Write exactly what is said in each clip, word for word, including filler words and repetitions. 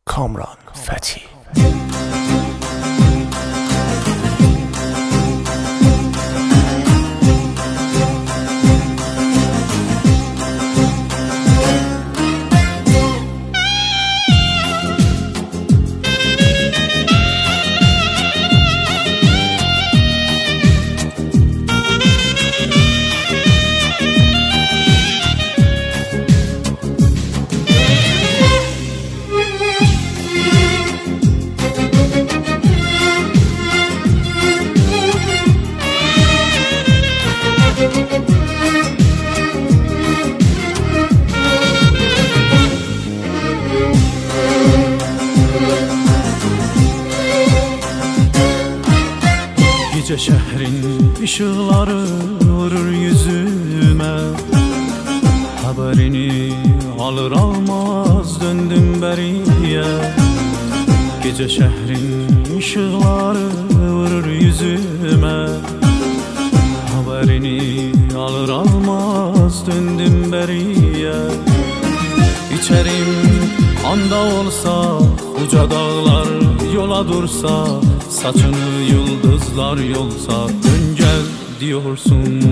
Kamran Fethi. Gece şehrin ışıkları vurur yüzüme, haberini alır almaz döndüm beriye. Gece şehrin ışıkları vurur yüzüme, haberini alır almaz döndüm beriye. İçerim anda olsa, uca dağlar yola dursa, saçını yıldızlar yolsa, dön gel diyorsun.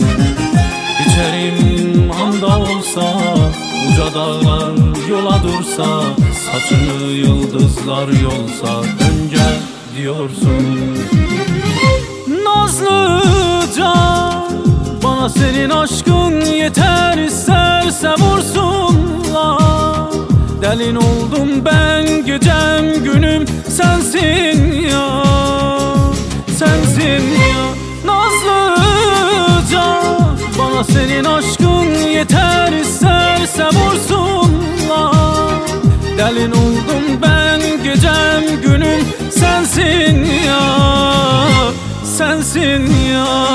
İçerim anda olsa, uca dağlar yola dursa, saçını yıldızlar yolsa, dön gel diyorsun. Nazlıca bana senin aşkın yeter, isterse vursunlar. Delin oldum ben, gecem günüm sensin ya, sensin ya. Nazlıca bana senin aşkın yeter, isterse vursunlar. Delin oldum ben, gecem günüm sensin ya, sensin ya.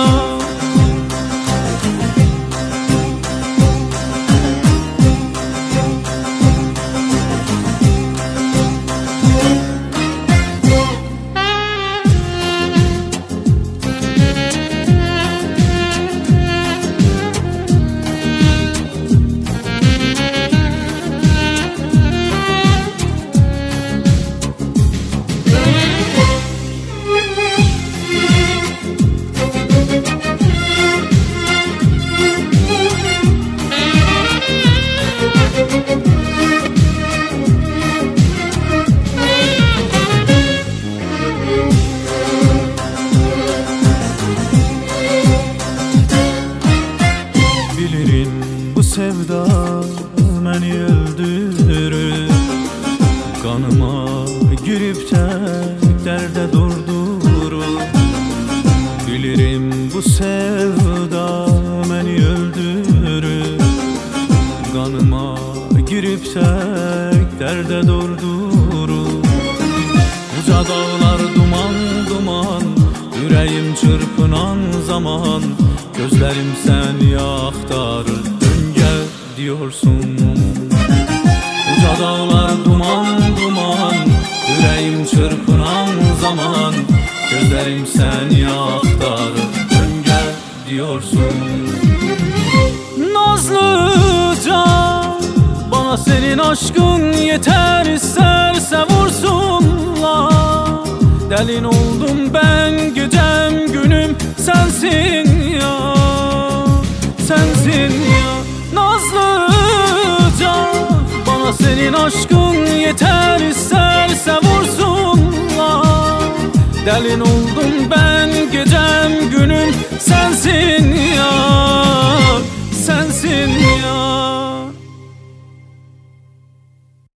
Bu sevda beni öldürür, kanıma girip tek derde durdurur. Bilirim bu sevda beni öldürür, kanıma girip tek derde durdurur. Uca dağlar duman duman, yüreğim çırpınan zaman, gözlerim seni aktarır, dön gel diyorsun. Uca dağlar duman duman, yüreğim çırpınan zaman, gözlerim seni aktarır, dön gel diyorsun. Nazlıca bana senin aşkın yeter, isterse vursunlar. Delin oldum ben, gecem günüm sensin ya, sensin ya. Nazlıca bana senin aşkın yeter, isterse vursunlar. Delin oldum ben, gecem günüm sensin ya, sensin